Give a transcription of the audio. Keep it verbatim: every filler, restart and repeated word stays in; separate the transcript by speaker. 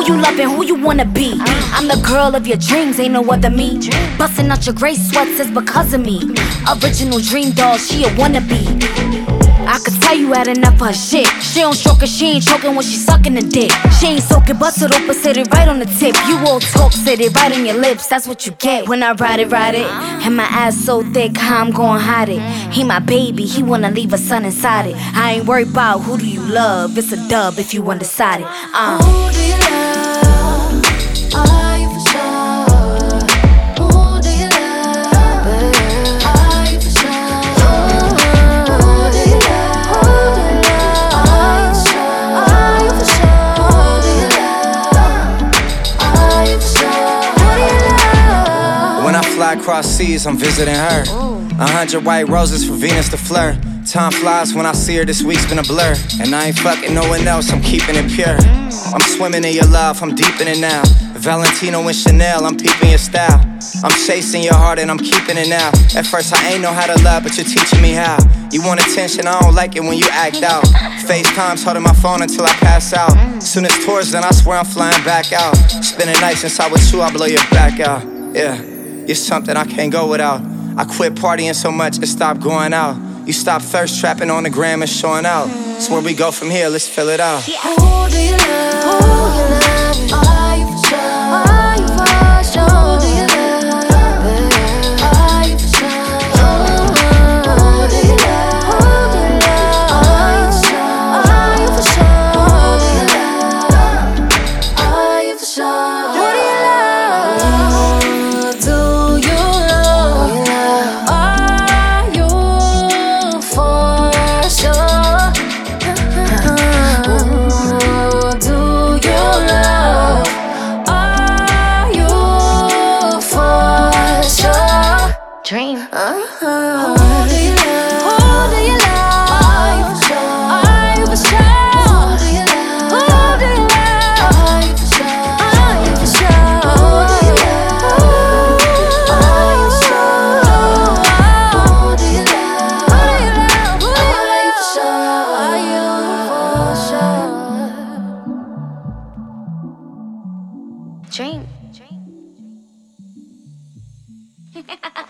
Speaker 1: you loving, who you wanna be? I'm the girl of your dreams, ain't no other me. Busting out your gray sweats is because of me. Original dream doll, she a wannabe. I could tell you had enough of her shit. She don't stroke it, she ain't choking when she sucking the dick. She ain't soaking, bust it open, sit it right on the tip. You all talk, sit it right on your lips, that's what you get when I ride it, ride it. And my ass so thick, how I'm gon' hide it. He my baby, he wanna leave a son inside it. I ain't worried about who do you love, it's a dub if you undecided. uh.
Speaker 2: Who do you love? Are you for sure? Who do you love? Are you for sure? Who do you love? Are you for sure? Are you for sure? Who do you love? Are you for sure? Who do you love?
Speaker 3: When I fly across seas, I'm visiting her. A hundred white roses for Venus to flirt. Time flies when I see her, this week's been a blur. And I ain't fucking no one else, I'm keeping it pure. I'm swimming in your love, I'm deep in it now. Valentino and Chanel, I'm peeping your style. I'm chasing your heart and I'm keeping it now. At first I ain't know how to love, but you're teaching me how. You want attention, I don't like it when you act out. FaceTime's holding my phone until I pass out. Soon as tours, then I swear I'm flying back out. Spending nights inside with you, I blow your back out. Yeah, you're something I can't go without. I quit partying so much and stopped going out. You stop thirst trapping on the gram and showing out. So where we go from here, let's fill it out.
Speaker 2: Who do you love? Who do you love? Are you for sure? Are you for sure? Who do you love? Are you for sure? Who do you love? Who do you love? Are you for sure? Are you for sure? Are you for sure? Who do you love? Do you love? Are you for sure?
Speaker 1: Dream.
Speaker 2: Uh-huh. Who do you love? Who do you love? Are you for sure? Are you for sure? Who do you love? Who do you love? Are you for sure? Are you for sure? Who do you love? Are you for sure? Who do you love? Who do you love? Are you for sure? Are you for sure?
Speaker 1: Dream. Dream.